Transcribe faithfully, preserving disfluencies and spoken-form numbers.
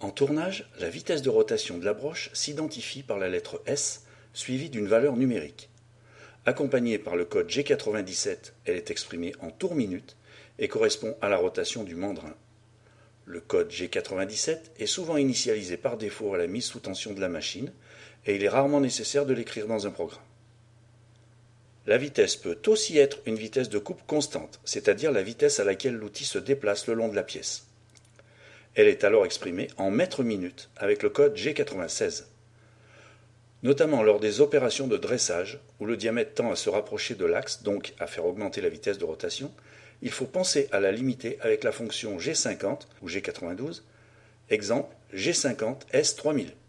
En tournage, la vitesse de rotation de la broche s'identifie par la lettre S suivie d'une valeur numérique. Accompagnée par le code G quatre-vingt-dix-sept, elle est exprimée en tours minutes et correspond à la rotation du mandrin. Le code G quatre-vingt-dix-sept est souvent initialisé par défaut à la mise sous tension de la machine et il est rarement nécessaire de l'écrire dans un programme. La vitesse peut aussi être une vitesse de coupe constante, c'est-à-dire la vitesse à laquelle l'outil se déplace le long de la pièce. Elle est alors exprimée en mètres minutes avec le code G quatre-vingt-seize. Notamment lors des opérations de dressage, où le diamètre tend à se rapprocher de l'axe, donc à faire augmenter la vitesse de rotation, il faut penser à la limiter avec la fonction G cinquante ou G quatre-vingt-douze, exemple G cinquante S trois mille.